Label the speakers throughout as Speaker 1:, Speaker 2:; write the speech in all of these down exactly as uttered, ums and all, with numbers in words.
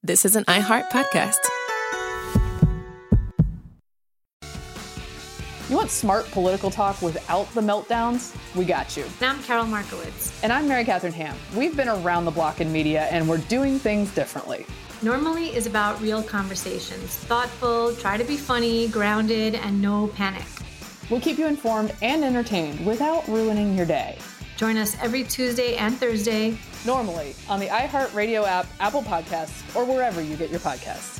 Speaker 1: This is an iHeart podcast.
Speaker 2: You want smart political talk without the meltdowns? We got you.
Speaker 3: And I'm Carol Markowitz.
Speaker 2: And I'm Mary Catherine Ham. We've been around the block in media, and we're doing things differently.
Speaker 3: Normally is about real conversations. Thoughtful, try to be funny, grounded, and no panic.
Speaker 2: We'll keep you informed and entertained without ruining your day.
Speaker 3: Join us every Tuesday and Thursday.
Speaker 2: Normally on the iHeartRadio app, Apple Podcasts, or wherever you get your podcasts.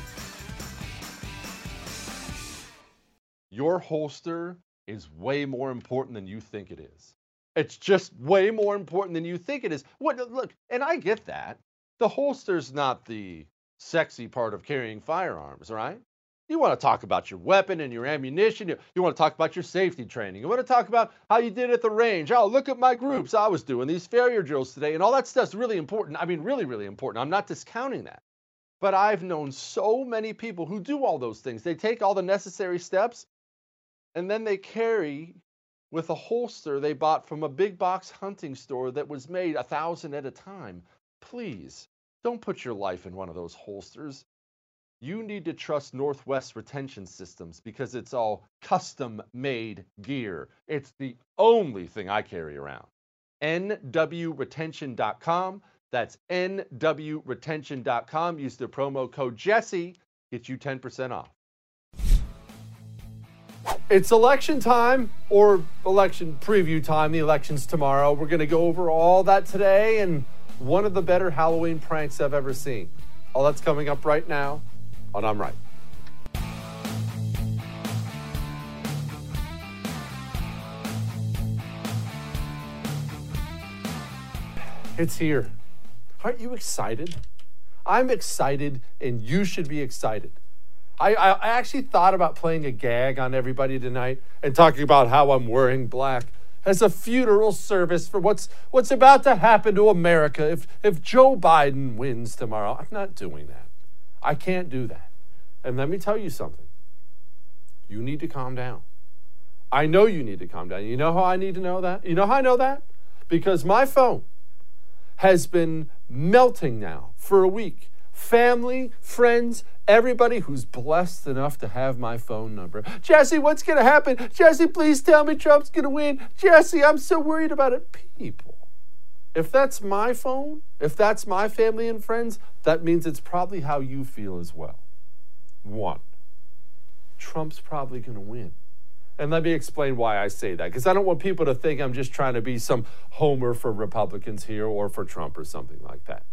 Speaker 4: Your holster is way more important than you think it is. It's just way more important than you think it is. What, look, and I get that. The holster's not the sexy part of carrying firearms, right? You want to talk about your weapon and your ammunition. You, you want to talk about your safety training. You want to talk about how you did at the range. Oh, look at my groups. I was doing these failure drills today, and all that stuff's really important. I mean, really, really important. I'm not discounting that. But I've known so many people who do all those things. They take all the necessary steps, and then they carry with a holster they bought from a big box hunting store that was made a thousand at a time. Please, don't put your life in one of those holsters. You need to trust Northwest Retention Systems because it's all custom-made gear. It's the only thing I carry around. N W retention dot com. That's N W retention dot com. Use the promo code Jesse. Get you ten percent off. It's election time, or election preview time. The election's tomorrow. We're going to go over all that today and one of the better Halloween pranks I've ever seen. All that's coming up right now on I'm Right. It's here. Aren't you excited? I'm excited, and you should be excited. I, I, I actually thought about playing a gag on everybody tonight and talking about how I'm wearing black as a funeral service for what's what's about to happen to America if, if Joe Biden wins tomorrow. I'm not doing that. I can't do that. And let me tell you something. You need to calm down. I know you need to calm down. You know how I need to know that? You know how I know that? Because my phone has been melting now for a week. Family, friends, everybody who's blessed enough to have my phone number. Jesse, what's going to happen? Jesse, please tell me Trump's going to win. Jesse, I'm so worried about it. People, if that's my phone, if that's my family and friends, that means it's probably how you feel as well. One, Trump's probably going to win. And let me explain why I say that, because I don't want people to think I'm just trying to be some homer for Republicans here or for Trump or something like that.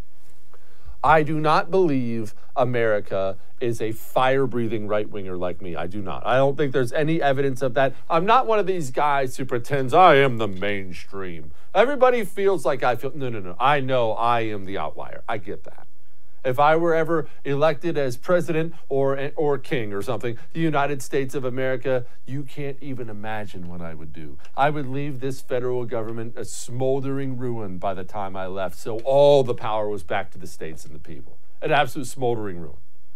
Speaker 4: I do not believe America is a fire-breathing right-winger like me. I do not. I don't think there's any evidence of that. I'm not one of these guys who pretends I am the mainstream. Everybody feels like I feel. No, no, no. I know I am the outlier. I get that. If I were ever elected as president or or king or something, the United States of America, you can't even imagine what I would do. I would leave this federal government a smoldering ruin by the time I left, so all the power was back to the states and the people. An absolute smoldering ruin.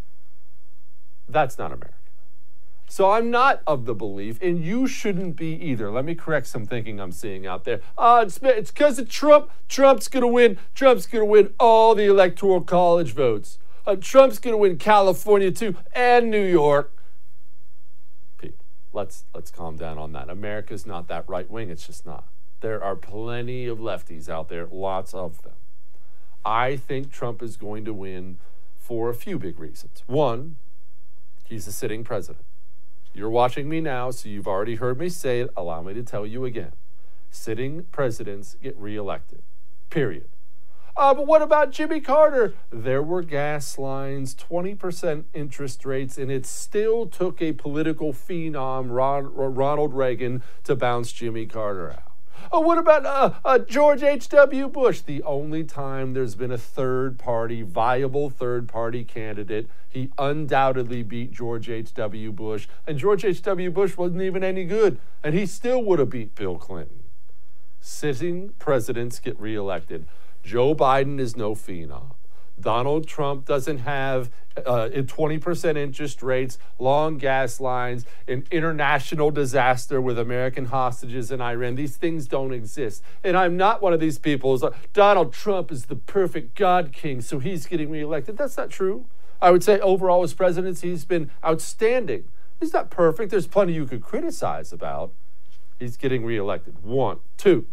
Speaker 4: That's not America. So I'm not of the belief, and you shouldn't be either. Let me correct some thinking I'm seeing out there. Uh, it's it's because of Trump. Trump's going to win. Trump's going to win all the electoral college votes. Uh, Trump's going to win California too, and New York. People, let's let's calm down on that. America's not that right wing. It's just not. There are plenty of lefties out there, lots of them. I think Trump is going to win for a few big reasons. One, he's a sitting president. You're watching me now, so you've already heard me say it. Allow me to tell you again. Sitting presidents get reelected, period. Uh, but what about Jimmy Carter? There were gas lines, twenty percent interest rates, and it still took a political phenom, Ron, Ronald Reagan, to bounce Jimmy Carter out. Oh, what about uh, uh, George H W. Bush? The only time there's been a third-party, viable third-party candidate. He undoubtedly beat George H W. Bush, and George H W. Bush wasn't even any good, and he still would have beat Bill Clinton. Sitting presidents get reelected. Joe Biden is no phenom. Donald Trump doesn't have uh, twenty percent interest rates, long gas lines, an international disaster with American hostages in Iran. These things don't exist. And I'm not one of these people who's like, Donald Trump is the perfect God king, so he's getting reelected. That's not true. I would say overall as president, he's been outstanding. He's not perfect. There's plenty you could criticize about. He's getting reelected. One. Two,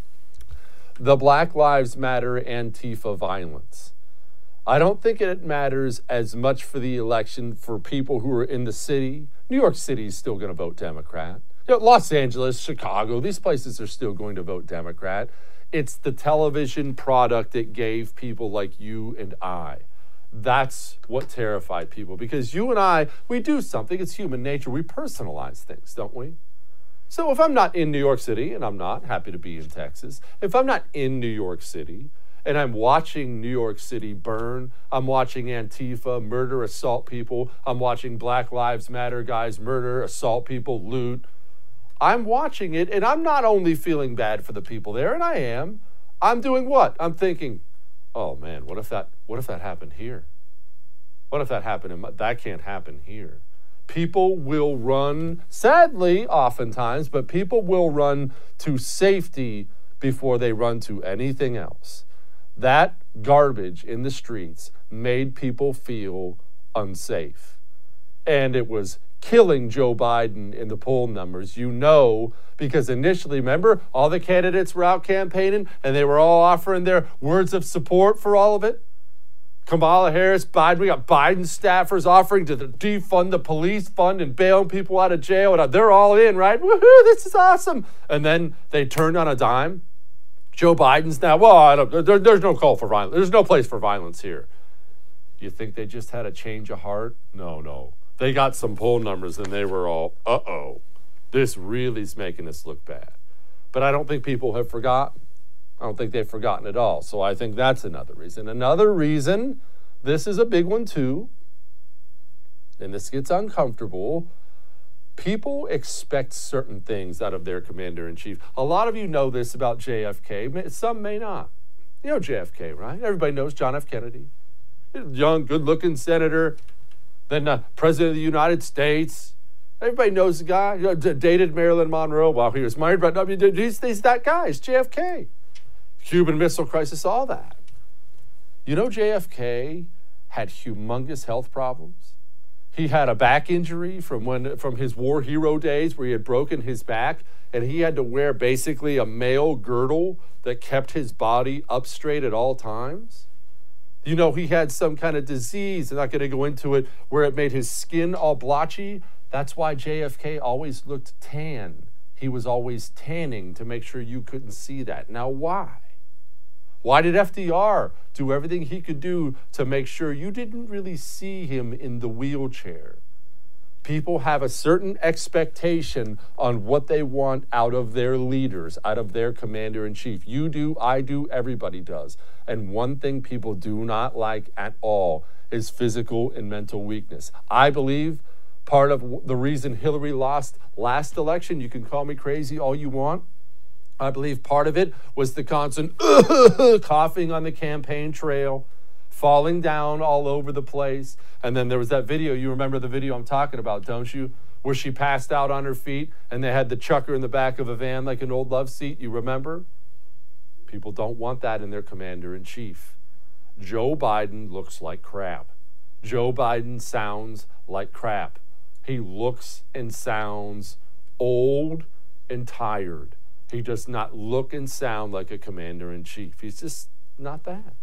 Speaker 4: the Black Lives Matter Antifa violence. I don't think it matters as much for the election for people who are in the city. New York City is still going to vote Democrat. You know, Los Angeles, Chicago, these places are still going to vote Democrat. It's the television product that gave people like you and I. That's what terrified people, because you and I, we do something. It's human nature. We personalize things, don't we? So if I'm not in New York City, and I'm not, happy to be in Texas, if I'm not in New York City, and I'm watching New York City burn, I'm watching Antifa murder, assault people, I'm watching Black Lives Matter guys murder, assault people, loot. I'm watching it, and I'm not only feeling bad for the people there, and I am, I'm doing what? I'm thinking, oh man, what if that, what if that happened here? What if that happened in my, that can't happen here? People will run, sadly, oftentimes, but people will run to safety before they run to anything else. That garbage in the streets made people feel unsafe. And it was killing Joe Biden in the poll numbers, you know, because initially, remember, all the candidates were out campaigning and they were all offering their words of support for all of it. Kamala Harris, Biden, we got Biden staffers offering to defund the police fund and bailing people out of jail. And they're all in, right? Woohoo, this is awesome. And then they turned on a dime. Joe Biden's now, well, I don't, there, there's no call for violence. There's no place for violence here. You think they just had a change of heart? No, no. They got some poll numbers and they were all, uh-oh, this really is making us look bad. But I don't think people have forgotten. I don't think they've forgotten at all. So I think that's another reason. Another reason, this is a big one too, and this gets uncomfortable. People expect certain things out of their commander-in-chief. A lot of you know this about J F K. Some may not. You know J F K, right? Everybody knows John F. Kennedy. Young, good-looking senator, then uh, president of the United States. Everybody knows the guy. You know, d- dated Marilyn Monroe while he was married, but he's, he's that guy. It's J F K. Cuban Missile Crisis, all that. You know J F K had humongous health problems. He had a back injury from when from his war hero days where he had broken his back, and he had to wear basically a male girdle that kept his body up straight at all times. You know, he had some kind of disease, I'm not going to go into it, where it made his skin all blotchy. That's why J F K always looked tan. He was always tanning to make sure you couldn't see that. Now, why? Why did F D R do everything he could do to make sure you didn't really see him in the wheelchair? People have a certain expectation on what they want out of their leaders, out of their commander-in-chief. You do, I do, everybody does. And one thing people do not like at all is physical and mental weakness. I believe part of the reason Hillary lost last election, you can call me crazy all you want, I believe part of it was the constant coughing on the campaign trail, falling down all over the place. And then there was that video, you remember the video I'm talking about, don't you? Where she passed out on her feet and they had the chucker in the back of a van like an old love seat, you remember? People don't want that in their commander-in-chief. Joe Biden looks like crap. Joe Biden sounds like crap. He looks and sounds old and tired. He does not look and sound like a commander-in-chief. He's just not that.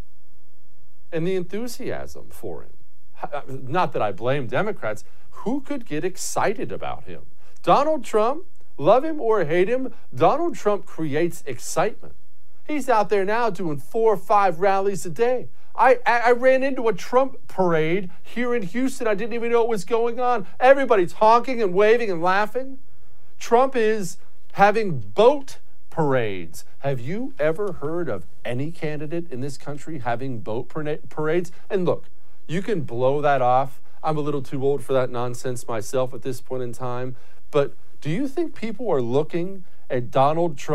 Speaker 4: And the enthusiasm for him. Not that I blame Democrats. Who could get excited about him? Donald Trump, love him or hate him, Donald Trump creates excitement. He's out there now doing four or five rallies a day. I, I ran into a Trump parade here in Houston. I didn't even know what was going on. Everybody's honking and waving and laughing. Trump is having boat parades. Have you ever heard of any candidate in this country having boat parades? And look, you can blow that off. I'm a little too old for that nonsense myself at this point in time. But do you think people are looking at Donald Trump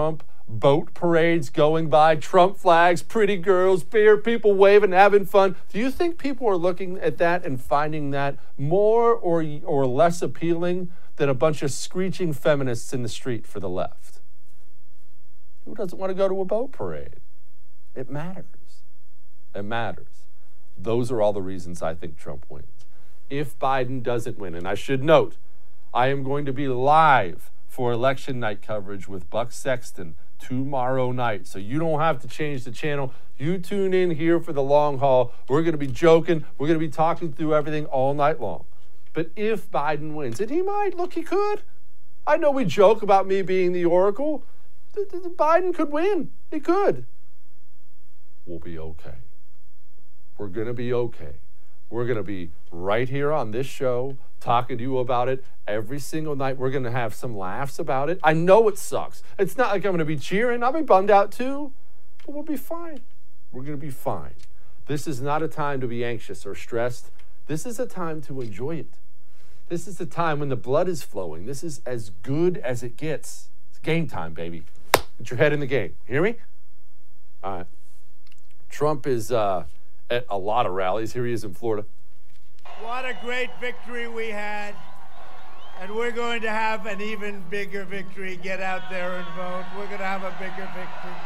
Speaker 4: boat parades going by, Trump flags, pretty girls, beer, people waving, having fun. Do you think people are looking at that and finding that more or, or less appealing than a bunch of screeching feminists in the street for the left? Who doesn't want to go to a boat parade? It matters. It matters. Those are all the reasons I think Trump wins. If Biden doesn't win, and I should note, I am going to be live for election night coverage with Buck Sexton tomorrow night. So you don't have to change the channel. You tune in here for the long haul. We're going to be joking. We're going to be talking through everything all night long. But if Biden wins, and he might, look, he could. I know we joke about me being the oracle. Biden could win. He could. We'll be okay. We're going to be okay. We're going to be right here on this show talking to you about it every single night. We're going to have some laughs about it. I know it sucks. It's not like I'm going to be cheering. I'll be bummed out too, but we'll be fine. We're going to be fine. This is not a time to be anxious or stressed. This is a time to enjoy it. This is the time when the blood is flowing. This is as good as it gets. It's game time, baby. Get your head in the game. Hear me? All right. Trump is uh, at a lot of rallies. Here he is in Florida.
Speaker 1: What a great victory we had. And we're going to have an even bigger victory. Get out there and vote. We're going to have a bigger victory.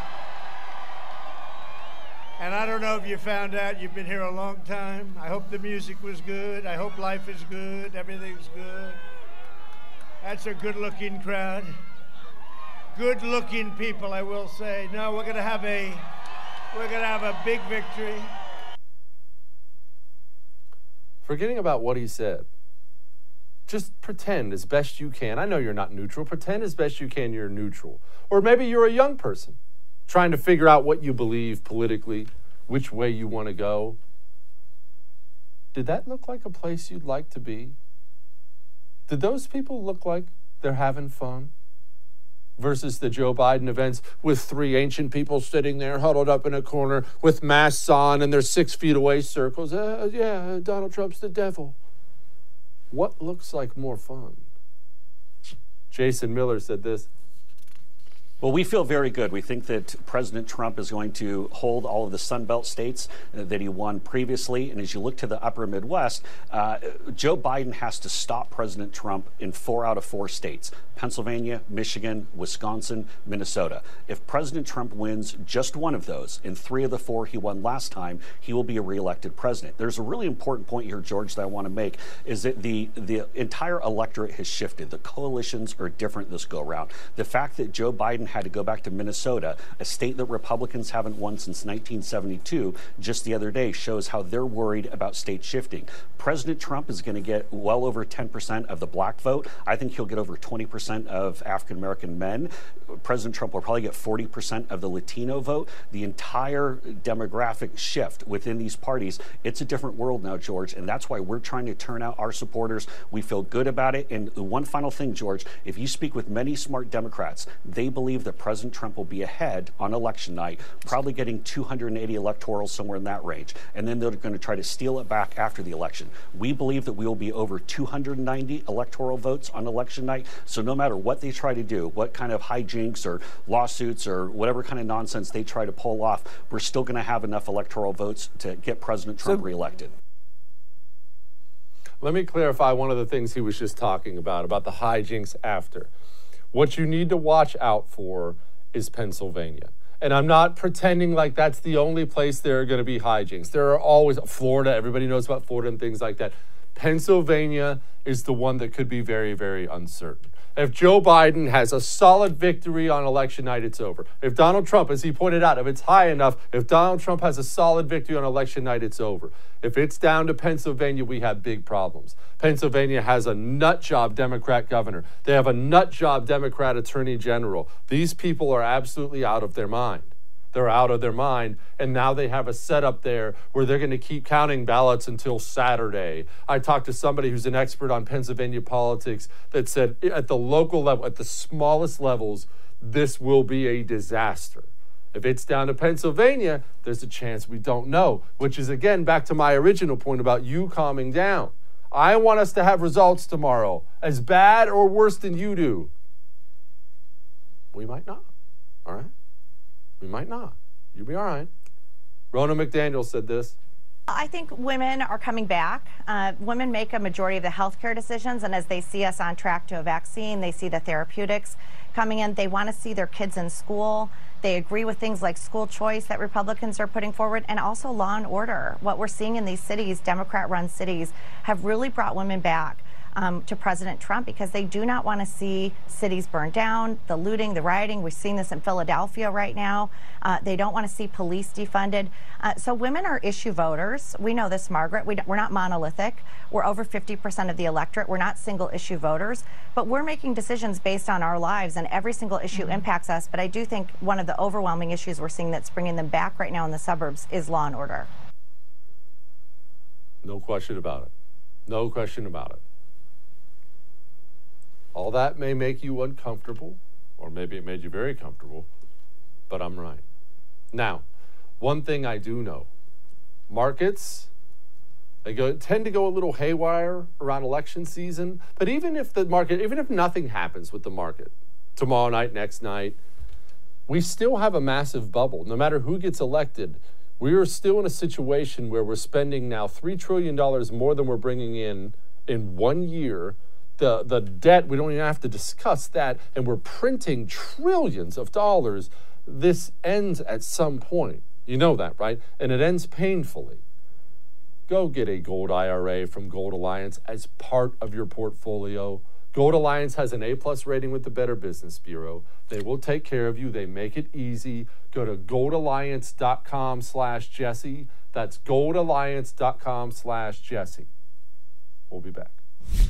Speaker 1: And I don't know if you found out, you've been here a long time. I hope the music was good. I hope life is good. Everything's good. That's a good-looking crowd. Good-looking people, I will say. No, we're going to have a, we're going to have a big victory.
Speaker 4: Forgetting about what he said, just pretend as best you can. I know you're not neutral. Pretend as best you can you're neutral. Or maybe you're a young person trying to figure out what you believe politically, which way you want to go. Did that look like a place you'd like to be? Did those people look like they're having fun? Versus the Joe Biden events with three ancient people sitting there huddled up in a corner with masks on and they're six feet away circles. Uh, yeah, Donald Trump's the devil. What looks like more fun? Jason Miller said this.
Speaker 5: Well, we feel very good. We think that President Trump is going to hold all of the Sun Belt states uh, that he won previously. And as you look to the upper Midwest, uh, Joe Biden has to stop President Trump in four out of four states: Pennsylvania, Michigan, Wisconsin, Minnesota. If President Trump wins just one of those, in three of the four he won last time, he will be a reelected president. There's a really important point here, George, that I want to make, is that the, the entire electorate has shifted. The coalitions are different this go around. The fact that Joe Biden had to go back to Minnesota, a state that Republicans haven't won since nineteen seventy-two, just the other day, shows how they're worried about state shifting. President Trump is going to get well over ten percent of the black vote. I think he'll get over twenty percent of African-American men. President Trump will probably get forty percent of the Latino vote. The entire demographic shift within these parties, it's a different world now, George, and that's why we're trying to turn out our supporters. We feel good about it. And one final thing, George, if you speak with many smart Democrats, they believe that President Trump will be ahead on election night, probably getting two hundred eighty electorals, somewhere in that range. And then they're going to try to steal it back after the election. We believe that we will be over two hundred ninety electoral votes on election night. So no matter what they try to do, what kind of hijinks or lawsuits or whatever kind of nonsense they try to pull off, we're still going to have enough electoral votes to get President Trump so, reelected.
Speaker 4: Let me clarify one of the things he was just talking about, about the hijinks after. What you need to watch out for is Pennsylvania. And I'm not pretending like that's the only place there are going to be hijinks. There are always, Florida, everybody knows about Florida and things like that. Pennsylvania is the one that could be very, very uncertain. If Joe Biden has a solid victory on election night, it's over. If Donald Trump, as he pointed out, if it's high enough, if Donald Trump has a solid victory on election night, it's over. If it's down to Pennsylvania, we have big problems. Pennsylvania has a nut job Democrat governor. They have a nut job Democrat attorney general. These people are absolutely out of their mind. They're out of their mind, and now they have a setup there where they're going to keep counting ballots until Saturday. I talked to somebody who's an expert on Pennsylvania politics that said at the local level, at the smallest levels, this will be a disaster. If it's down to Pennsylvania, there's a chance we don't know, which is, again, back to my original point about you calming down. I want us to have results tomorrow, as bad or worse than you do. We might not. All right? We might not. You'll be all right. Ronna McDaniel said this.
Speaker 6: I think women are coming back. Uh, women make a majority of the healthcare decisions, and as they see us on track to a vaccine, they see the therapeutics coming in. They want to see their kids in school. They agree with things like school choice that Republicans are putting forward, and also law and order. What we're seeing in these cities, Democrat-run cities, have really brought women back um, to President Trump because they do not want to see cities burned down, the looting, the rioting. We're seeing this in Philadelphia right now. Uh, they don't want to see police defunded. Uh, so women are issue voters. We know this, Margaret. We we're not monolithic. We're over fifty percent of the electorate. We're not single issue voters, but we're making decisions based on our lives, and every single issue mm-hmm. impacts us. But I do think one of the overwhelming issues we're seeing that's bringing them back right now in the suburbs is law and order.
Speaker 4: No question about it. No question about it. All that may make you uncomfortable, or maybe it made you very comfortable, but I'm right. Now, one thing I do know, markets, they go, tend to go a little haywire around election season, but even if the market, even if nothing happens with the market tomorrow night, next night, we still have a massive bubble. No matter who gets elected, we are still in a situation where we're spending now three trillion dollars more than we're bringing in in one year. The, the debt, we don't even have to discuss that, and we're printing trillions of dollars. This ends at some point. You know that, right? And it ends painfully. Go get a gold I R A from Gold Alliance as part of your portfolio. Gold Alliance has an A-plus rating with the Better Business Bureau. They will take care of you. They make it easy. Go to goldalliance.com slash Jesse. That's goldalliance.com slash Jesse. We'll be back.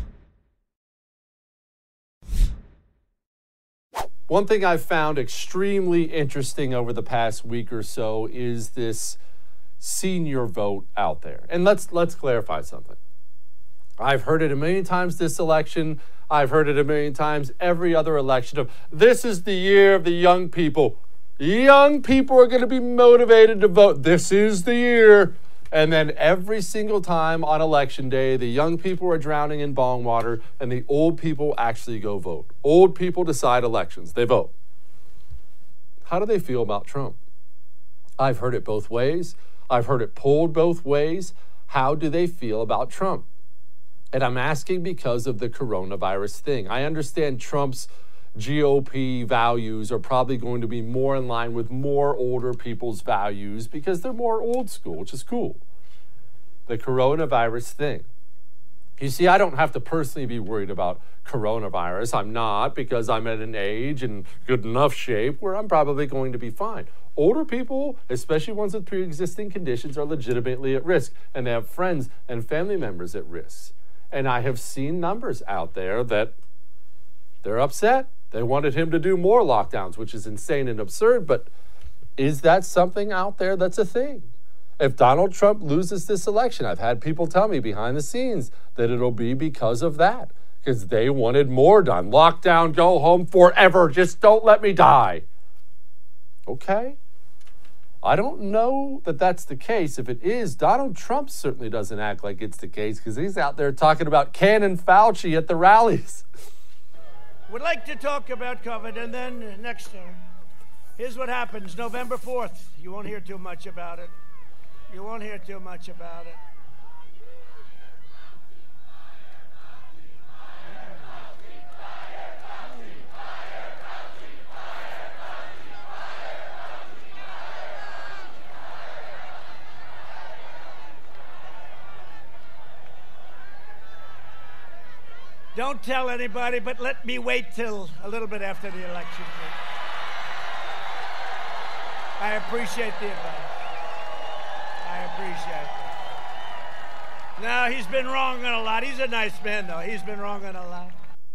Speaker 4: One thing I've found extremely interesting over the past week or so is this senior vote out there. And let's let's clarify something. I've heard it a million times this election. I've heard it a million times every other election of this is the year of the young people. Young people are going to be motivated to vote. This is the year. And then every single time on election day, the young people are drowning in bong water and the old people actually go vote. Old people decide elections. They vote. How do they feel about Trump? I've heard it both ways. I've heard it polled both ways. How do they feel about Trump? And I'm asking because of the coronavirus thing. I understand Trump's G O P values are probably going to be more in line with more older people's values because they're more old school, which is cool. The coronavirus thing. You see, I don't have to personally be worried about coronavirus. I'm not, because I'm at an age and good enough shape where I'm probably going to be fine. Older people, especially ones with pre-existing conditions, are legitimately at risk, and they have friends and family members at risk. And I have seen numbers out there that they're upset. They wanted him to do more lockdowns, which is insane and absurd, but is that something out there that's a thing? If Donald Trump loses this election, I've had people tell me behind the scenes that it'll be because of that, because they wanted more done. Lockdown, go home forever, just don't let me die. Okay. I don't know that that's the case. If it is, Donald Trump certainly doesn't act like it's the case because he's out there talking about Cannon Fauci at the rallies.
Speaker 1: Would like to talk about COVID, and then next time, here's what happens. November fourth, you won't hear too much about it. You won't hear too much about it. Don't tell anybody, but let me wait till a little bit after the election. I appreciate the advice. I appreciate that. No, he's been wrong on a lot. He's a nice man, though. He's been wrong on a lot.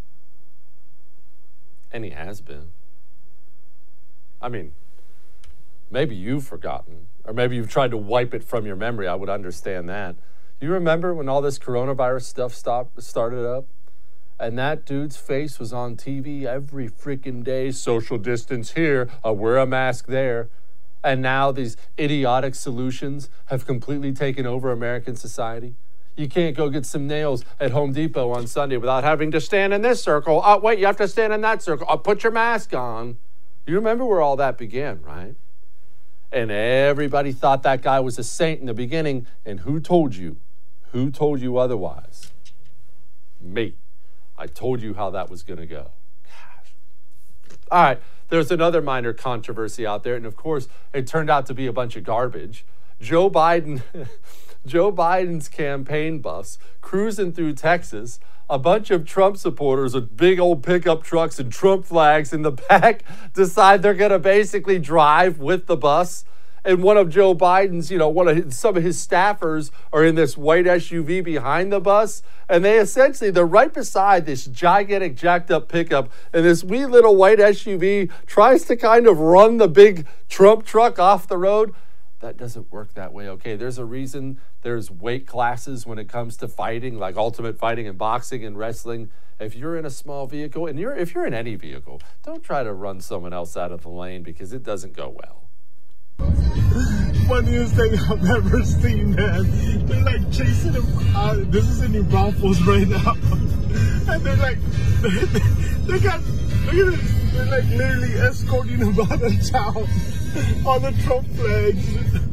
Speaker 4: And he has been. I mean, maybe you've forgotten, or maybe you've tried to wipe it from your memory. I would understand that. You remember when all this coronavirus stuff stopped, started up? And that dude's face was on T V every freaking day. Social distance here, uh, wear a mask there. And now these idiotic solutions have completely taken over American society. You can't go get some nails at Home Depot on Sunday without having to stand in this circle. Oh, wait, you have to stand in that circle. Oh, put your mask on. You remember where all that began, right? And everybody thought that guy was a saint in the beginning. And who told you? Who told you otherwise? Me. I told you how that was going to go. Gosh. All right. There's another minor controversy out there. And of course, it turned out to be a bunch of garbage. Joe Biden, Joe Biden's campaign bus cruising through Texas. A bunch of Trump supporters with big old pickup trucks and Trump flags in the back decide they're going to basically drive with the bus. And one of Joe Biden's, you know, one of his, some of his staffers are in this white S U V behind the bus. And they essentially, they're right beside this gigantic jacked up pickup. And this wee little white S U V tries to kind of run the big Trump truck off the road. That doesn't work that way. Okay, there's a reason there's weight classes when it comes to fighting, like ultimate fighting and boxing and wrestling. If you're in a small vehicle, and you're if you're in any vehicle, don't try to run someone else out of the lane because it doesn't go well.
Speaker 7: Funniest thing I've ever seen, man. They're like chasing him. Uh, this is in New Braunfels right now. And they're like, they, they got, look at this. They're like literally escorting him out of town on the Trump flags.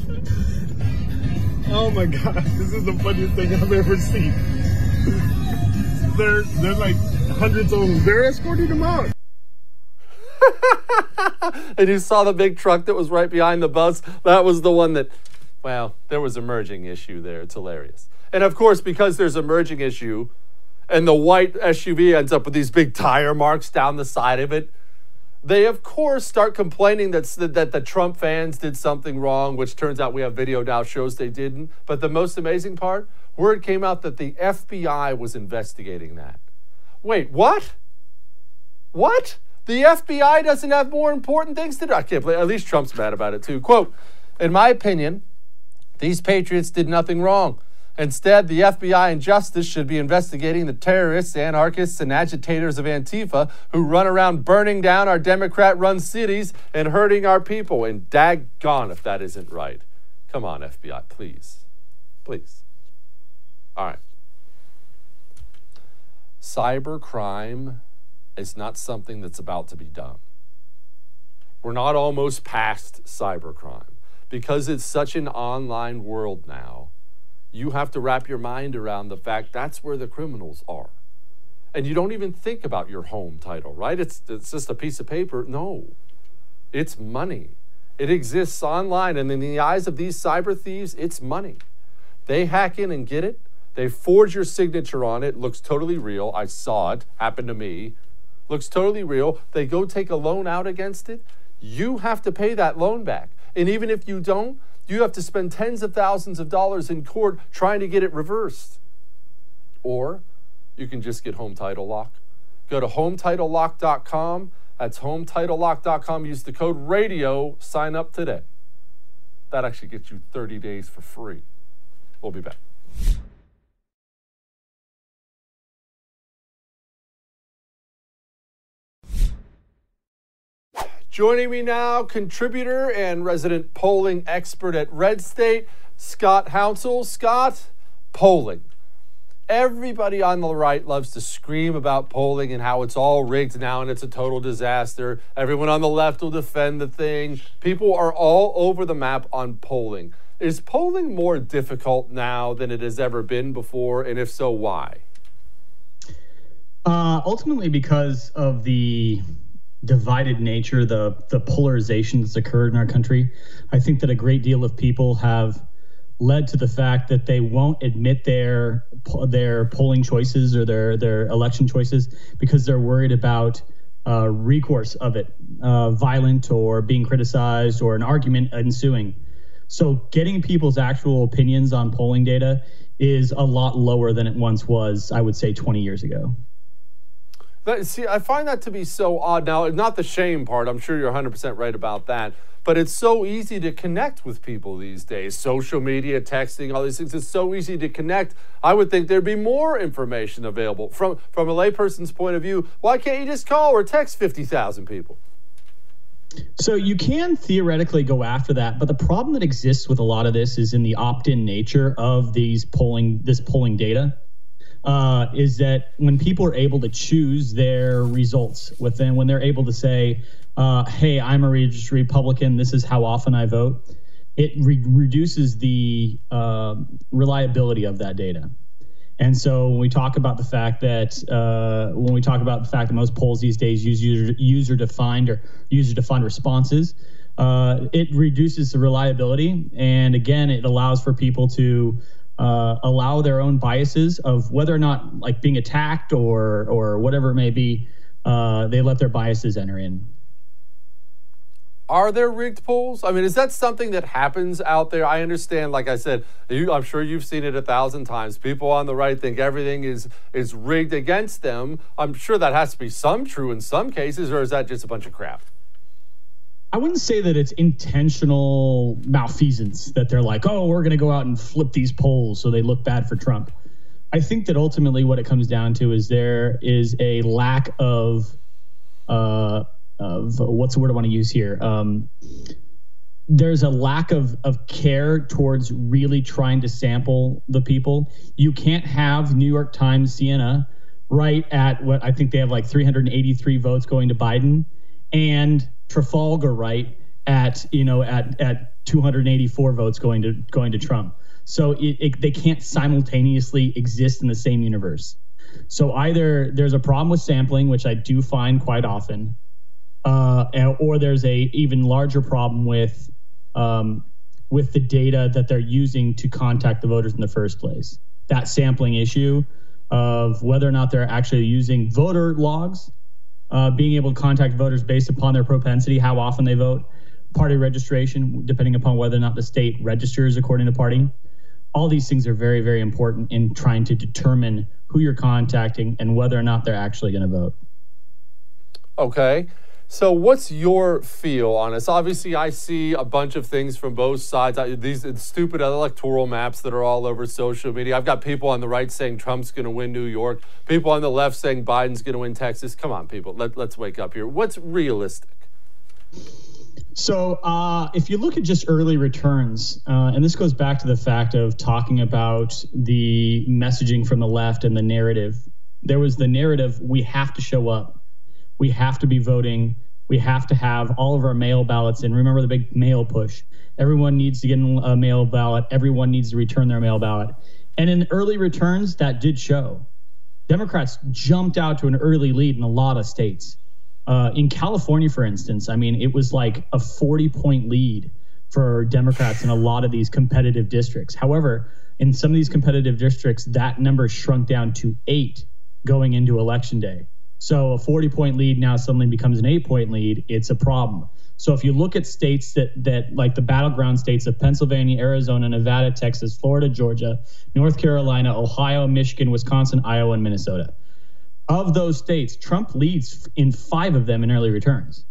Speaker 7: Oh my God, this is the funniest thing I've ever seen. They're, they're like hundreds of them. They're escorting him out.
Speaker 4: And you saw the big truck that was right behind the bus. That was the one that, well, there was a merging issue there. It's hilarious. And of course, because there's a merging issue and the white S U V ends up with these big tire marks down the side of it, they, of course, start complaining that, that the Trump fans did something wrong, which turns out we have video now shows they didn't. But the most amazing part, word came out that the F B I was investigating that. Wait, what? What? The F B I doesn't have more important things to do. I can't believe, at least Trump's mad about it too. Quote, in my opinion, these patriots did nothing wrong. Instead, the F B I and justice should be investigating the terrorists, anarchists, and agitators of Antifa who run around burning down our Democrat-run cities and hurting our people. And daggone if that isn't right. Come on, F B I, please. Please. All right. Cybercrime is not something that's about to be done. We're not almost past cybercrime. Because it's such an online world now, you have to wrap your mind around the fact that's where the criminals are. And you don't even think about your home title, right? It's, it's just a piece of paper. No, it's money. It exists online, and in the eyes of these cyber thieves, it's money. They hack in and get it. They forge your signature on it. Looks totally real. I saw it. Happened to me. Looks totally real. They go take a loan out against it. You have to pay that loan back. And even if you don't, you have to spend tens of thousands of dollars in court trying to get it reversed. Or you can just get Home Title Lock. Go to home title lock dot com. That's home title lock dot com. Use the code RADIO. Sign up today. That actually gets you thirty days for free. We'll be back. Joining me now, contributor and resident polling expert at Red State, Scott Hounsell. Scott, polling. Everybody on the right loves to scream about polling and how it's all rigged now and it's a total disaster. Everyone on the left will defend the thing. People are all over the map on polling. Is polling more difficult now than it has ever been before? And if so, why?
Speaker 8: Uh, ultimately, because of the divided nature, the the polarization that's occurred in our country. I think that a great deal of people have led to the fact that they won't admit their their polling choices or their their election choices because they're worried about uh, recourse of it, uh, violent or being criticized or an argument ensuing. So getting people's actual opinions on polling data is a lot lower than it once was, I would say, twenty years ago.
Speaker 4: But see, I find that to be so odd. Now, not the shame part. I'm sure you're one hundred percent right about that. But it's so easy to connect with people these days. Social media, texting, all these things. It's so easy to connect. I would think there'd be more information available. From, from a layperson's point of view, why can't you just call or text fifty thousand people?
Speaker 8: So you can theoretically go after that, but the problem that exists with a lot of this is in the opt-in nature of these polling, this polling data. uh, is that when people are able to choose their results within, when they're able to say, uh, hey, I'm a registered Republican, this is how often I vote, it re- reduces the uh, reliability of that data. And so when we talk about the fact that uh, when we talk about the fact that most polls these days use user, user defined or user defined responses, uh, it reduces the reliability. And again, it allows for people to uh, allow their own biases of whether or not like being attacked or or whatever it may be. Uh, they let their biases enter in.
Speaker 4: Are there rigged polls? I mean, is that something that happens out there? I understand, like I said, you, I'm sure you've seen it a thousand times. People on the right think everything is, is rigged against them. I'm sure that has to be some true in some cases, or is that just a bunch of crap?
Speaker 8: I wouldn't say that it's intentional malfeasance, that they're like, oh, we're going to go out and flip these polls so they look bad for Trump. I think that ultimately what it comes down to is there is a lack of... Uh, of what's the word I want to use here? Um, there's a lack of, of care towards really trying to sample the people. You can't have New York Times, Siena, right at what I think they have like three hundred eighty-three votes going to Biden, and Trafalgar right at, you know, at, at two hundred eighty-four votes going to going to Trump. So it, it, they can't simultaneously exist in the same universe. So either there's a problem with sampling, which I do find quite often, Uh, or there's a even larger problem with um, with the data that they're using to contact the voters in the first place. That sampling issue of whether or not they're actually using voter logs, uh, being able to contact voters based upon their propensity, how often they vote, party registration, depending upon whether or not the state registers according to party. All these things are very, very important in trying to determine who you're contacting and whether or not they're actually going to vote.
Speaker 4: Okay. So what's your feel on this? Obviously, I see a bunch of things from both sides. I, these stupid electoral maps that are all over social media. I've got people on the right saying Trump's going to win New York. People on the left saying Biden's going to win Texas. Come on, people. Let, let's wake up here. What's realistic?
Speaker 8: So uh, if you look at just early returns, uh, and this goes back to the fact of talking about the messaging from the left and the narrative, there was the narrative, we have to show up. We have to be voting. We have to have all of our mail ballots in. Remember the big mail push. Everyone needs to get a mail ballot. Everyone needs to return their mail ballot. And in early returns, that did show. Democrats jumped out to an early lead in a lot of states. Uh, in California, for instance, I mean, it was like a forty-point lead for Democrats in a lot of these competitive districts. However, in some of these competitive districts, that number shrunk down to eight going into Election Day. So a forty-point lead now suddenly becomes an eight-point lead. It's a problem. So if you look at states that that like the battleground states of Pennsylvania, Arizona, Nevada, Texas, Florida, Georgia, North Carolina, Ohio, Michigan, Wisconsin, Iowa, and Minnesota. Of those states, Trump leads in five of them in early returns.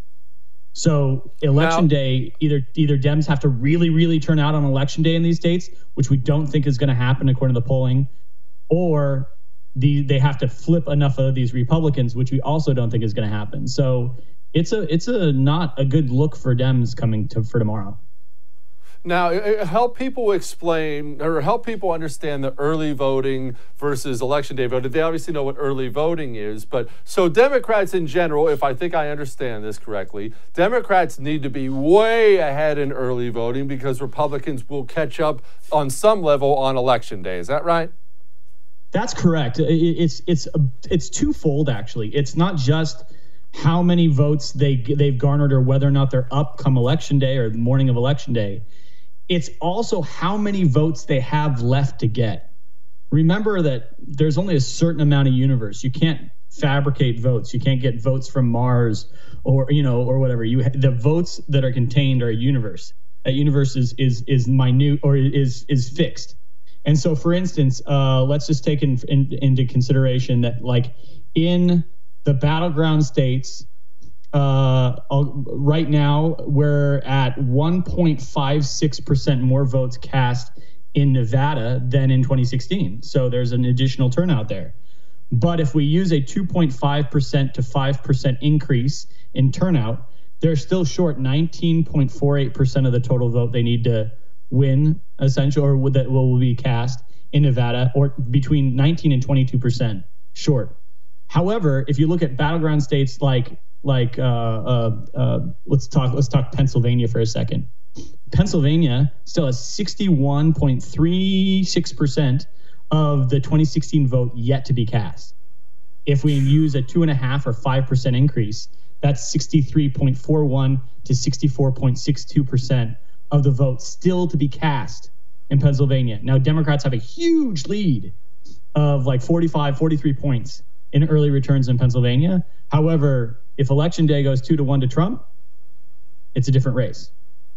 Speaker 8: So election now, day, either either Dems have to really, really turn out on election day in these states, which we don't think is going to happen according to the polling, or The, they have to flip enough of these Republicans, which we also don't think is going to happen. So it's a it's a not a good look for Dems coming to for tomorrow.
Speaker 4: Now, help people explain or help people understand the early voting versus election day voting. They obviously know what early voting is, but so Democrats in general, if I think I understand this correctly, Democrats need to be way ahead in early voting because Republicans will catch up on some level on election day. Is that right?
Speaker 8: That's correct. It's it's it's twofold actually. It's not just how many votes they they've garnered or whether or not they're up come election day or the morning of election day. It's also how many votes they have left to get. Remember that there's only a certain amount of universe. You can't fabricate votes. You can't get votes from Mars or you know or whatever. You the votes that are contained are a universe. That universe is is is minute or is is fixed. And so, for instance, uh, let's just take in, in, into consideration that, like, in the battleground states, uh, right now we're at one point five six percent more votes cast in Nevada than in twenty sixteen. So there's an additional turnout there. But if we use a two point five percent to five percent increase in turnout, they're still short nineteen point four eight percent of the total vote they need to win, essentially, or that will be cast in Nevada, or between nineteen and twenty-two percent short. However, if you look at battleground states like like uh, uh, uh, let's talk let's talk Pennsylvania for a second. Pennsylvania still has sixty-one point three six percent of the twenty sixteen vote yet to be cast. If we use a two and a half or five percent increase, that's sixty-three point four one to sixty-four point six two percent of the vote still to be cast in Pennsylvania. Now, Democrats have a huge lead of like forty-five, forty-three points in early returns in Pennsylvania. However, if election day goes two to one to Trump, it's a different race.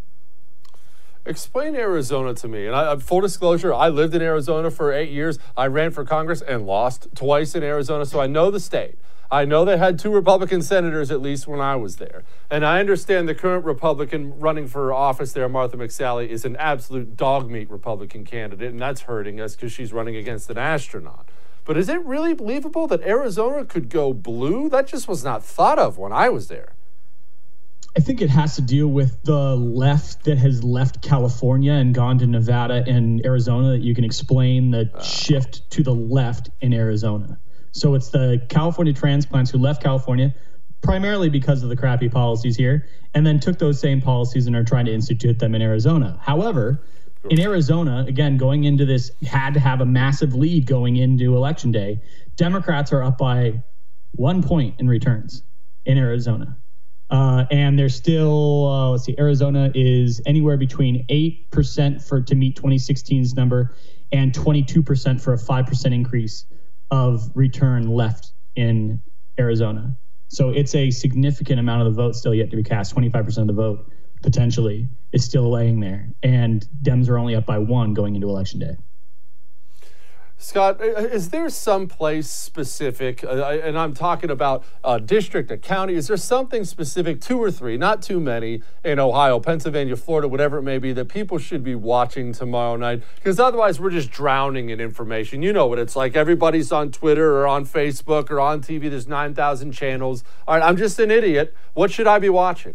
Speaker 4: Explain Arizona to me. And I, full disclosure, I lived in Arizona for eight years. I ran for Congress and lost twice in Arizona, so I know the state. I know they had two Republican senators at least when I was there. And I understand the current Republican running for office there, Martha McSally, is an absolute dog meat Republican candidate, and that's hurting us because she's running against an astronaut. But is it really believable that Arizona could go blue? That just was not thought of when I was there.
Speaker 8: I think it has to do with the left that has left California and gone to Nevada and Arizona, that you can explain the uh. shift to the left in Arizona. So it's the California transplants who left California primarily because of the crappy policies here, and then took those same policies and are trying to institute them in Arizona. However, in Arizona, again, going into this, had to have a massive lead going into Election Day. Democrats are up by one point in returns in Arizona. Uh, and they're still, uh, let's see, Arizona is anywhere between eight percent for to meet twenty sixteen's number and twenty-two percent for a five percent increase of return left in Arizona. So it's a significant amount of the vote still yet to be cast. twenty-five percent of the vote potentially is still laying there. And Dems are only up by one going into Election Day.
Speaker 4: Scott, is there some place specific, uh, and I'm talking about a district, a county, is there something specific, two or three, not too many, in Ohio, Pennsylvania, Florida, whatever it may be, that people should be watching tomorrow night? Because otherwise we're just drowning in information. You know what it's like. Everybody's on Twitter or on Facebook or on T V. There's nine thousand channels. All right, I'm just an idiot. What should I be watching?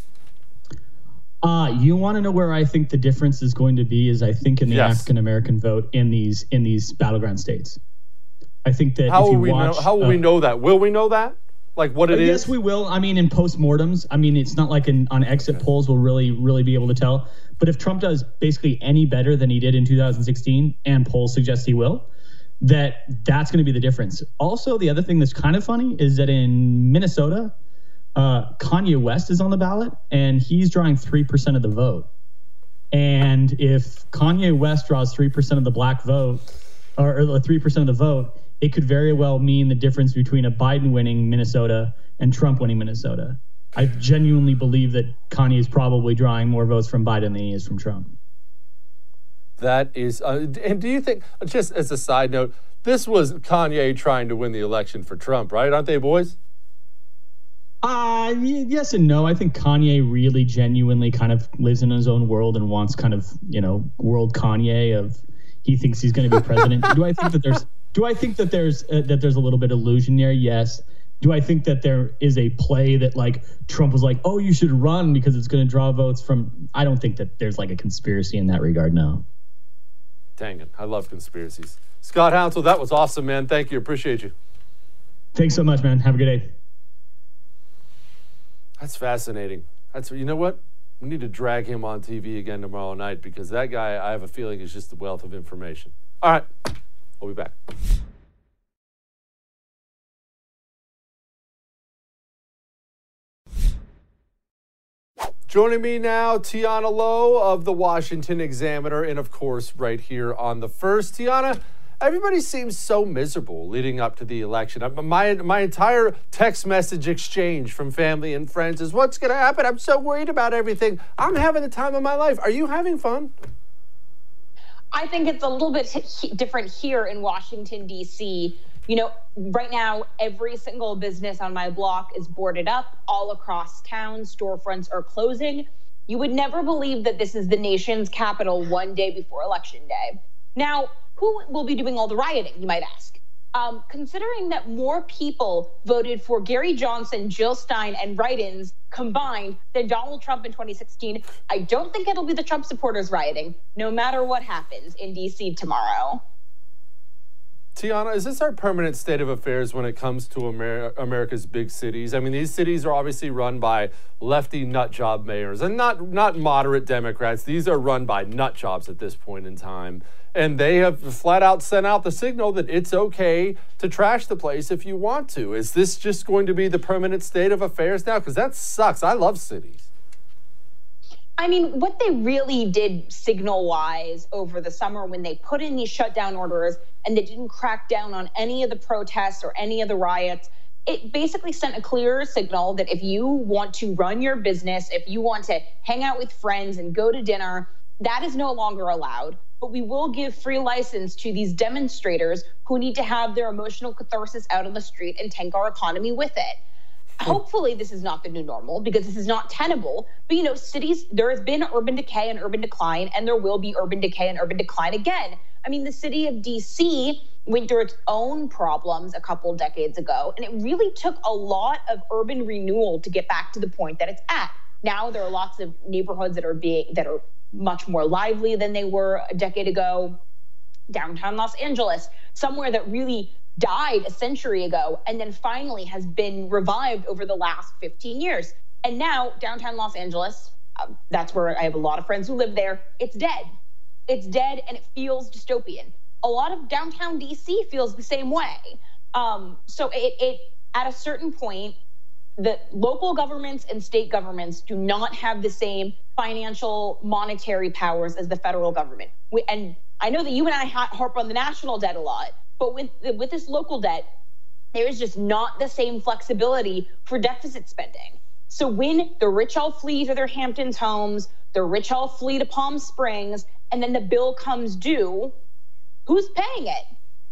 Speaker 8: Uh, you want to know where I think the difference is going to be is I think in the yes. African-American vote in these in these battleground states. I think that
Speaker 4: how
Speaker 8: if you
Speaker 4: will we
Speaker 8: watch,
Speaker 4: know, how will
Speaker 8: uh,
Speaker 4: we know that? Will we know that? Like what it
Speaker 8: uh,
Speaker 4: is?
Speaker 8: Yes, we will. I mean, in postmortems, I mean, it's not like in, on exit okay. polls we'll really, really be able to tell. But if Trump does basically any better than he did in two thousand sixteen, and polls suggest he will, that that's going to be the difference. Also, the other thing that's kind of funny is that in Minnesota, Uh, Kanye West is on the ballot, and he's drawing three percent of the vote. And if Kanye West draws three percent of the black vote, or, or three percent of the vote, it could very well mean the difference between a Biden winning Minnesota and Trump winning Minnesota. I genuinely believe that Kanye is probably drawing more votes from Biden than he is from Trump.
Speaker 4: That is, uh, and do you think, just as a side note, this was Kanye trying to win the election for Trump, right? Aren't they, boys?
Speaker 8: Uh, yes and no. I think Kanye really genuinely kind of lives in his own world and wants kind of, you know, world Kanye of he thinks he's going to be president. do I think that there's do I think that there's uh, that there's a little bit of illusion there? Yes. Do I think that there is a play that like Trump was like, oh, you should run because it's going to draw votes from? I don't think that there's like a conspiracy in that regard. No.
Speaker 4: Dang it. I love conspiracies. Scott Hounsell, that was awesome, man. Thank you. Appreciate you.
Speaker 8: Thanks so much, man. Have a good day.
Speaker 4: That's fascinating. That's, you know what? We need to drag him on T V again tomorrow night because that guy, I have a feeling, is just a wealth of information. All right, we'll be back. Joining me now, Tiana Lowe of the Washington Examiner, and of course, right here on The First. Tiana, everybody seems so miserable leading up to the election. My, my entire text message exchange from family and friends is, what's going to happen? I'm so worried about everything. I'm having the time of my life. Are you having fun?
Speaker 9: I think it's a little bit different here in Washington, D C. You know, right now, every single business on my block is boarded up all across town. Storefronts are closing. You would never believe that this is the nation's capital one day before Election Day. Now, who will be doing all the rioting, you might ask? Um, considering that more people voted for Gary Johnson, Jill Stein, and write-ins combined than Donald Trump in twenty sixteen, I don't think it'll be the Trump supporters rioting, no matter what happens in D C tomorrow.
Speaker 4: Tiana, is this our permanent state of affairs when it comes to Amer- America's big cities? I mean, these cities are obviously run by lefty nut job mayors and not, not moderate Democrats. These are run by nut jobs at this point in time. And they have flat out sent out the signal that it's okay to trash the place if you want to. Is this just going to be the permanent state of affairs now? Because that sucks. I love cities.
Speaker 9: I mean, what they really did signal-wise over the summer when they put in these shutdown orders and they didn't crack down on any of the protests or any of the riots, it basically sent a clear signal that if you want to run your business, if you want to hang out with friends and go to dinner, that is no longer allowed. But we will give free license to these demonstrators who need to have their emotional catharsis out on the street and tank our economy with it. Hopefully this is not the new normal because this is not tenable. But, you know, cities, there has been urban decay and urban decline, and there will be urban decay and urban decline again. I mean, the city of D C went through its own problems a couple decades ago, and it really took a lot of urban renewal to get back to the point that it's at. Now there are lots of neighborhoods that are being, that are much more lively than they were a decade ago. Downtown Los Angeles, somewhere that really died a century ago and then finally has been revived over the last fifteen years. And now downtown Los Angeles, um, that's where I have a lot of friends who live there, it's dead. It's dead and it feels dystopian. A lot of downtown D C feels the same way. Um, so it, it at a certain point, the local governments and state governments do not have the same financial monetary powers as the federal government. We, and I know that you and I harp on the national debt a lot, but with, with this local debt, there is just not the same flexibility for deficit spending. So when the rich all flee to their Hamptons homes, the rich all flee to Palm Springs, and then the bill comes due, who's paying it?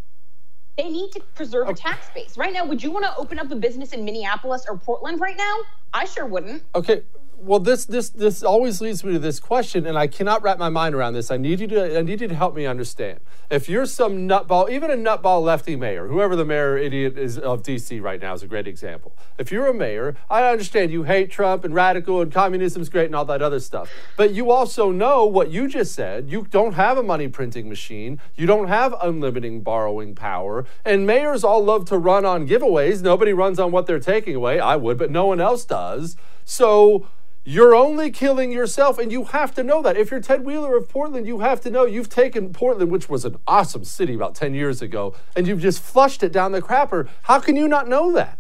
Speaker 9: They need to preserve a tax base. Right now, would you want to open up a business in Minneapolis or Portland right now? I sure wouldn't.
Speaker 4: Okay. Well, this this this always leads me to this question, and I cannot wrap my mind around this. I need you to I need you to help me understand. If you're some nutball, even a nutball lefty mayor, whoever the mayor idiot is of D C right now is a great example. If you're a mayor, I understand you hate Trump and radical and communism's great and all that other stuff. But you also know what you just said. You don't have a money printing machine. You don't have unlimited borrowing power. And mayors all love to run on giveaways. Nobody runs on what they're taking away. I would, but no one else does. So you're only killing yourself, and you have to know that. If you're Ted Wheeler of Portland, you have to know you've taken Portland, which was an awesome city about ten years ago, and you've just flushed it down the crapper. How can you not know that?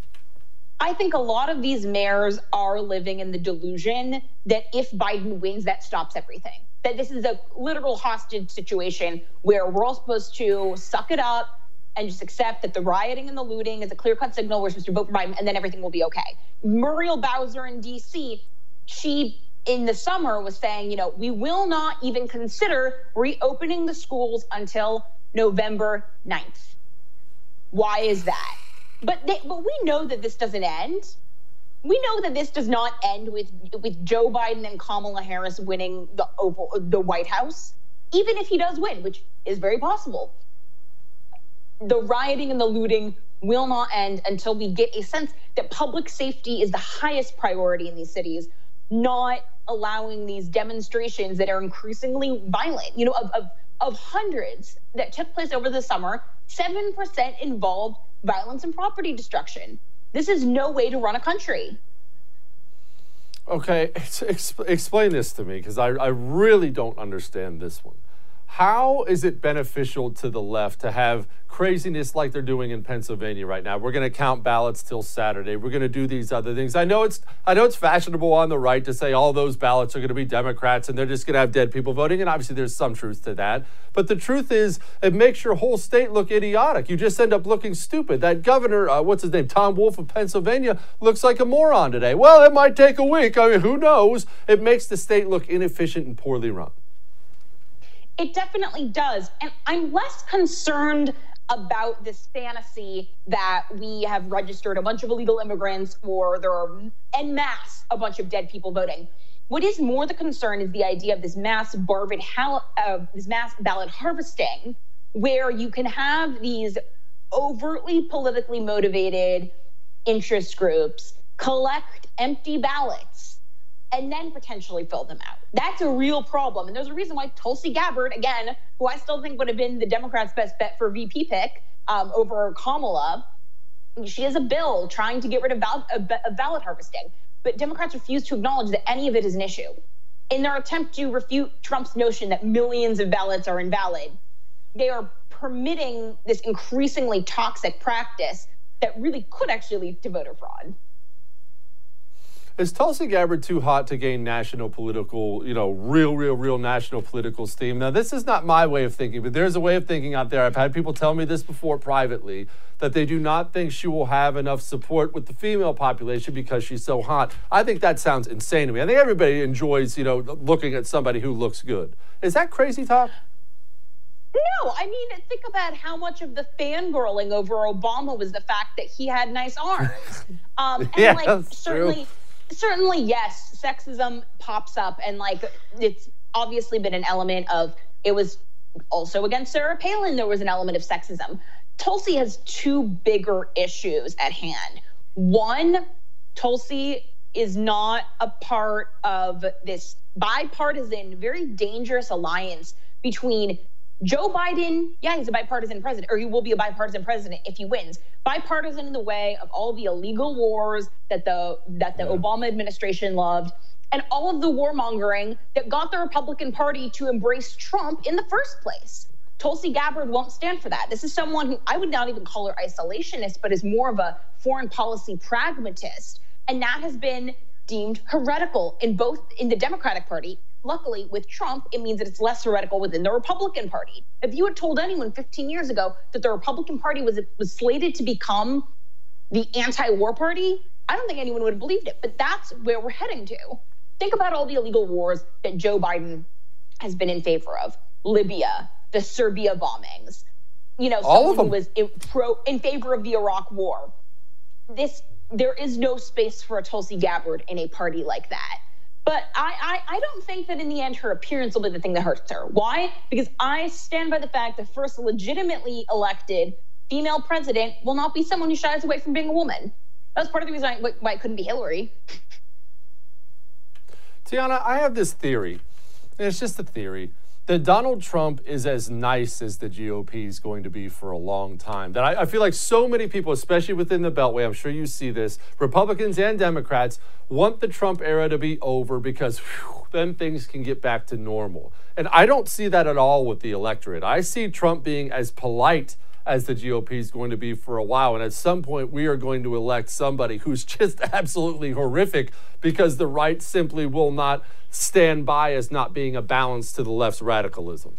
Speaker 9: I think a lot of these mayors are living in the delusion that if Biden wins, that stops everything. That this is a literal hostage situation where we're all supposed to suck it up and just accept that the rioting and the looting is a clear-cut signal we're supposed to vote for Biden, and then everything will be okay. Muriel Bowser in D C, she, in the summer, was saying, you know, we will not even consider reopening the schools until November ninth. Why is that? But they, but we know that this doesn't end. We know that this does not end with with Joe Biden and Kamala Harris winning the Oval, the White House, even if he does win, which is very possible. The rioting and the looting will not end until we get a sense that public safety is the highest priority in these cities, not allowing these demonstrations that are increasingly violent. You know, of, of, of hundreds that took place over the summer, seven percent involved violence and property destruction. This is no way to run a country.
Speaker 4: Okay, exp- explain this to me, because I, I really don't understand this one. How is it beneficial to the left to have craziness like they're doing in Pennsylvania right now? We're going to count ballots till Saturday. We're going to do these other things. I know it's I know it's fashionable on the right to say all those ballots are going to be Democrats and they're just going to have dead people voting, and obviously there's some truth to that. But the truth is, it makes your whole state look idiotic. You just end up looking stupid. That governor, uh, what's his name, Tom Wolf of Pennsylvania, looks like a moron today. Well, it might take a week. I mean, who knows? It makes the state look inefficient and poorly run.
Speaker 9: It definitely does. And I'm less concerned about this fantasy that we have registered a bunch of illegal immigrants or there are en masse a bunch of dead people voting. What is more the concern is the idea of this mass ballot, uh, this mass ballot harvesting, where you can have these overtly politically motivated interest groups collect empty ballots and then potentially fill them out. That's a real problem. And there's a reason why Tulsi Gabbard, again, who I still think would have been the Democrats' best bet for V P pick um, over Kamala, she has a bill trying to get rid of, ball- of ballot harvesting. But Democrats refuse to acknowledge that any of it is an issue. In their attempt to refute Trump's notion that millions of ballots are invalid, they are permitting this increasingly toxic practice that really could actually lead to voter fraud.
Speaker 4: Is Tulsi Gabbard too hot to gain national political, you know, real, real, real national political steam? Now, this is not my way of thinking, but there's a way of thinking out there. I've had people tell me this before privately, that they do not think she will have enough support with the female population because she's so hot. I think that sounds insane to me. I think everybody enjoys, you know, looking at somebody who looks good. Is that crazy talk?
Speaker 9: No, I mean, think about how much of the fangirling over Obama was the fact that he had nice arms. Um, and
Speaker 4: yeah,
Speaker 9: like,
Speaker 4: that's
Speaker 9: certainly,
Speaker 4: true.
Speaker 9: certainly, yes, sexism pops up, and like, it's obviously been an element of, it was also against Sarah Palin, there was an element of sexism. Tulsi has two bigger issues at hand. One, Tulsi is not a part of this bipartisan, very dangerous alliance between Joe Biden, yeah, he's a bipartisan president, or he will be a bipartisan president if he wins. Bipartisan in the way of all the illegal wars that the that the yeah. Obama administration loved, and all of the warmongering that got the Republican Party to embrace Trump in the first place. Tulsi Gabbard won't stand for that. This is someone who I would not even call her isolationist, but is more of a foreign policy pragmatist. And that has been deemed heretical in both in the Democratic Party. Luckily, with Trump, it means that it's less heretical within the Republican Party. If you had told anyone fifteen years ago that the Republican Party was, was slated to become the anti-war party, I don't think anyone would have believed it. But that's where we're heading to. Think about all the illegal wars that Joe Biden has been in favor of. Libya, the Serbia bombings, you know,
Speaker 4: all
Speaker 9: someone who was in, pro, in favor of the Iraq war. This, there is no space for a Tulsi Gabbard in a party like that. But I, I, I don't think that in the end her appearance will be the thing that hurts her. Why? Because I stand by the fact that first legitimately elected female president will not be someone who shies away from being a woman. That's part of the reason why, why it couldn't be Hillary.
Speaker 4: Tiana, I have this theory, and it's just a theory, that Donald Trump is as nice as the G O P is going to be for a long time. That I, I feel like so many people, especially within the Beltway, I'm sure you see this, Republicans and Democrats want the Trump era to be over because whew, then things can get back to normal. And I don't see that at all with the electorate. I see Trump being as polite as the G O P is going to be for a while. And at some point, we are going to elect somebody who's just absolutely horrific because the right simply will not stand by as not being a balance to the left's radicalism.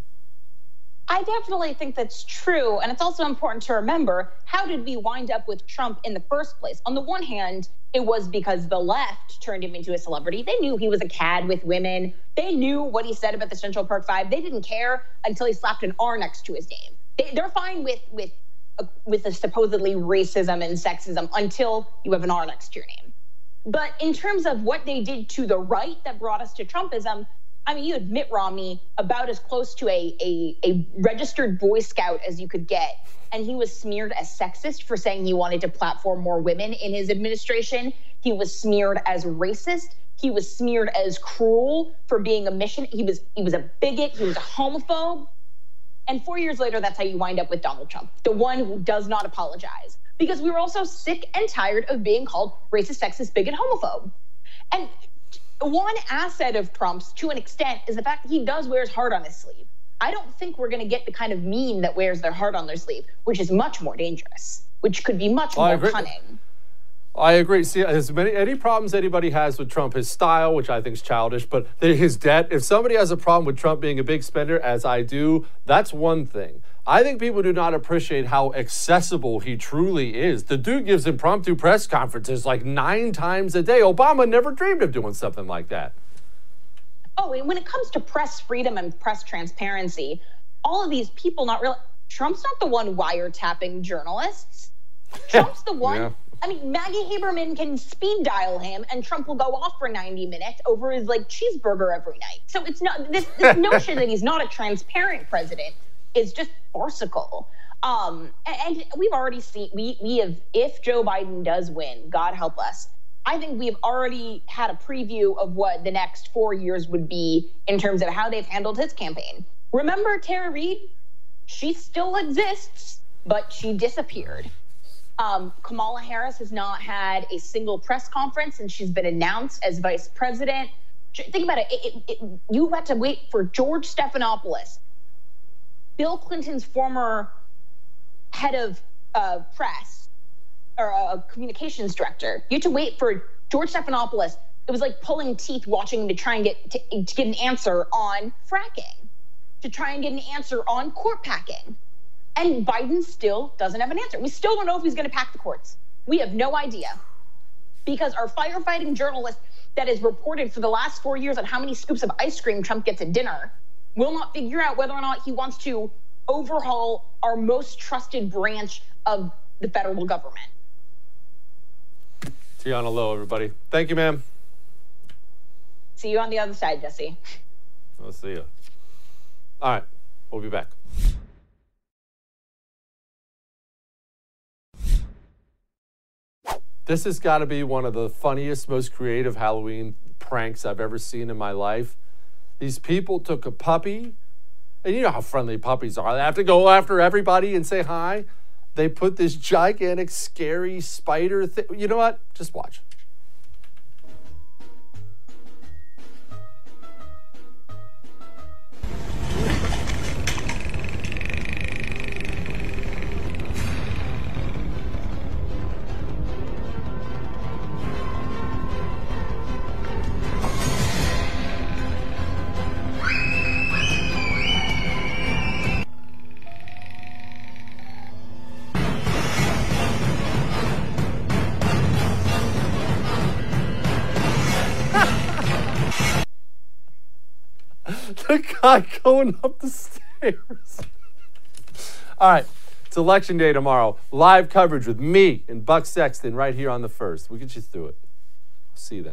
Speaker 9: I definitely think that's true. And it's also important to remember, how did we wind up with Trump in the first place? On the one hand, it was because the left turned him into a celebrity. They knew he was a cad with women. They knew what he said about the Central Park Five. They didn't care until he slapped an R next to his name. They, they're fine with, with, uh, with the supposedly racism and sexism until you have an R next to your name. But in terms of what they did to the right that brought us to Trumpism, I mean, you had Mitt Romney about as close to a, a, a registered Boy Scout as you could get. And he was smeared as sexist for saying he wanted to platform more women in his administration. He was smeared as racist. He was smeared as cruel for being a mission. He was, he was a bigot. He was a homophobe. And four years later, that's how you wind up with Donald Trump, the one who does not apologize. Because we were also sick and tired of being called racist, sexist, bigot, homophobe. And one asset of Trump's, to an extent, is the fact that he does wear his heart on his sleeve. I don't think we're going to get the kind of meme that wears their heart on their sleeve, which is much more dangerous, which could be much more cunning.
Speaker 4: I agree. See, as many any problems anybody has with Trump, his style, which I think is childish, but his debt. If somebody has a problem with Trump being a big spender, as I do, that's one thing. I think people do not appreciate how accessible he truly is. The dude gives impromptu press conferences like nine times a day. Obama never dreamed of doing something like that.
Speaker 9: Oh, and when it comes to press freedom and press transparency, all of these people not real. Trump's not the one wiretapping journalists. Trump's the one. Yeah. I mean, Maggie Haberman can speed dial him, and Trump will go off for ninety minutes over his like cheeseburger every night. So it's not this, this notion that he's not a transparent president is just farcical. Um, and, and we've already seen we we have if Joe Biden does win, God help us. I think we've already had a preview of what the next four years would be in terms of how they've handled his campaign. Remember Tara Reid? She still exists, but she disappeared. Um, Kamala Harris has not had a single press conference since she's been announced as vice president. Think about it. It, it, it you had to wait for George Stephanopoulos, Bill Clinton's former head of uh, press or uh, communications director. You had to wait for George Stephanopoulos. It was like pulling teeth watching him to try and get to, to get an answer on fracking, to try and get an answer on court packing. And Biden still doesn't have an answer. We still don't know if he's going to pack the courts. We have no idea, because our firefighting journalist that has reported for the last four years on how many scoops of ice cream Trump gets at dinner will not figure out whether or not he wants to overhaul our most trusted branch of the federal government.
Speaker 4: Tiana Lowe, everybody. Thank you, ma'am.
Speaker 9: See you on the other side, Jesse.
Speaker 4: I'll see you. All right, we'll be back. This has got to be one of the funniest, most creative Halloween pranks I've ever seen in my life. These people took a puppy, and you know how friendly puppies are. They have to go after everybody and say hi. They put this gigantic, scary spider thing. You know what? Just watch. The guy going up the stairs. All right, it's election day tomorrow. Live coverage with me and Buck Sexton right here on The First. We'll get you through it. See you then.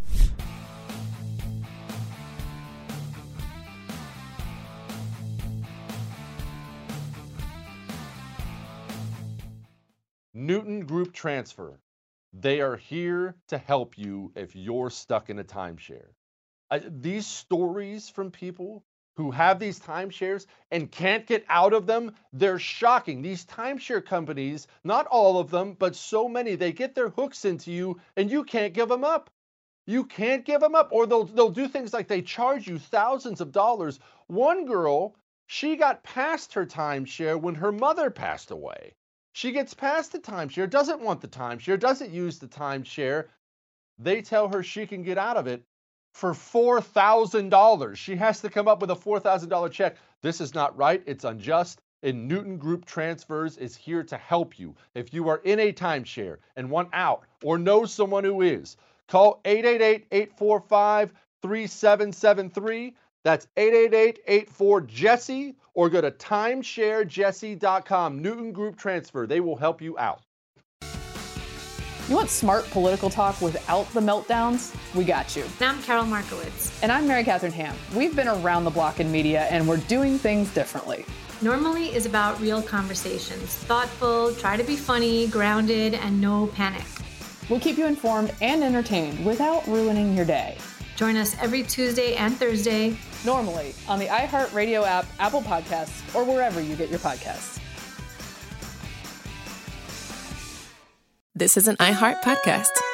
Speaker 4: Newton Group Transfer. They are here to help you if you're stuck in a timeshare. Uh, these stories from people who have these timeshares and can't get out of them, they're shocking. These timeshare companies, not all of them, but so many, they get their hooks into you and you can't give them up. You can't give them up. Or they'll, they'll do things like they charge you thousands of dollars. One girl, she got past her timeshare when her mother passed away. She gets past the timeshare, doesn't want the timeshare, doesn't use the timeshare. They tell her she can get out of it for four thousand dollars. She has to come up with a four thousand dollars check. This is not right. It's unjust. And Newton Group Transfers is here to help you. If you are in a timeshare and want out or know someone who is, call eight eight eight, eight four five, three seven seven three. That's eight eight eight, eight four, Jesse, or go to timeshare jesse dot com. Newton Group Transfer. They will help you out.
Speaker 2: You want smart political talk without the meltdowns? We got you.
Speaker 3: And I'm Carol Markowitz.
Speaker 2: And I'm Mary Catherine Ham. We've been around the block in media, and we're doing things differently.
Speaker 3: Normally is about real conversations. Thoughtful, try to be funny, grounded, and no panic.
Speaker 2: We'll keep you informed and entertained without ruining your day.
Speaker 3: Join us every Tuesday and Thursday.
Speaker 2: Normally on the iHeartRadio app, Apple Podcasts, or wherever you get your podcasts.
Speaker 10: This is an iHeart podcast.